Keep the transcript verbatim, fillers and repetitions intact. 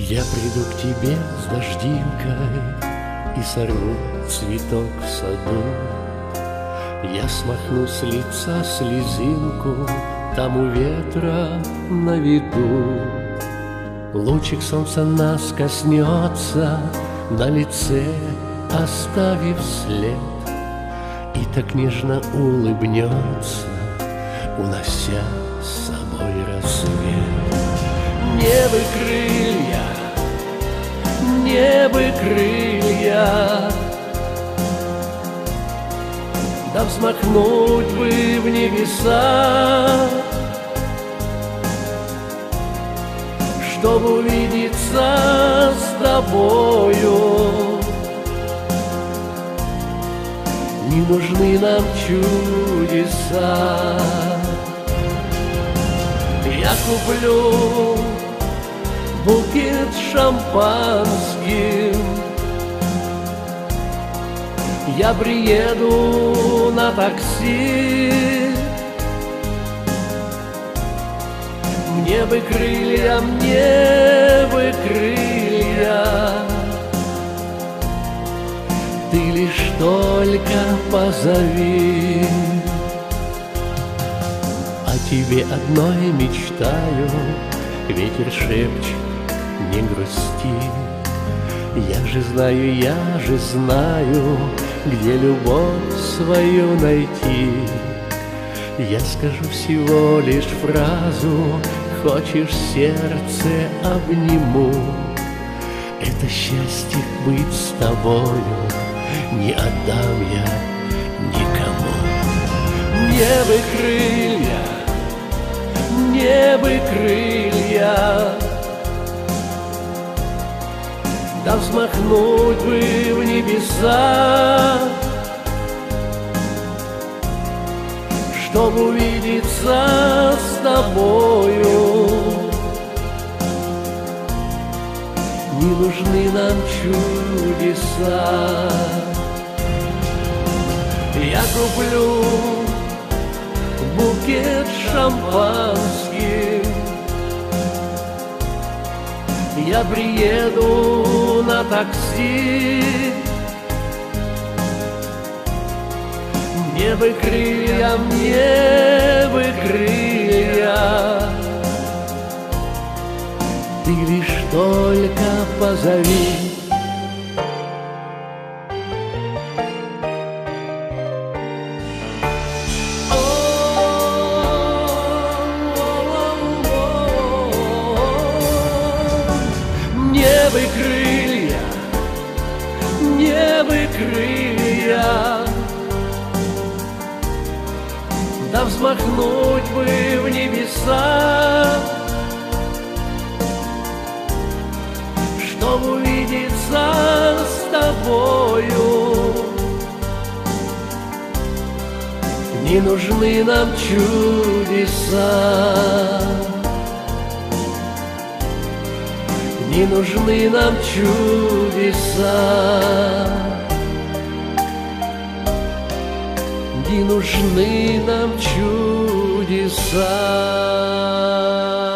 Я приду к тебе с дождинкой и сорву цветок в саду. Я смахну с лица слезинку, там у ветра на виду. Лучик солнца нас коснется, на лице оставив след, и так нежно улыбнется, унося с собой рассвет. Небо крылья, небо крылья, да взмахнуть бы в небеса, чтобы увидеться с тобою. Не нужны нам чудеса. Я куплю букет шампанским, я приеду на такси. Мне бы крылья, мне бы крылья, ты лишь только позови. О тебе одной мечтаю, ветер шепчет, не грусти. Я же знаю, я же знаю, где любовь свою найти. Я скажу всего лишь фразу, хочешь, сердце обниму. Это счастье быть с тобою не отдам я никому. Мне бы крылья, мне бы крылья, да взмахнуть бы в небеса, чтобы увидеться с тобою. Не нужны нам чудеса. Я куплю букет шампанским, я приеду на такси. Мне бы крылья, мне бы крылья, ты лишь только позови. Мне бы крылья, мне бы крылья, да взмахнуть бы в небеса, чтобы увидеться с тобою. Не нужны нам чудеса. Не нужны нам чудеса. Не нужны нам чудеса.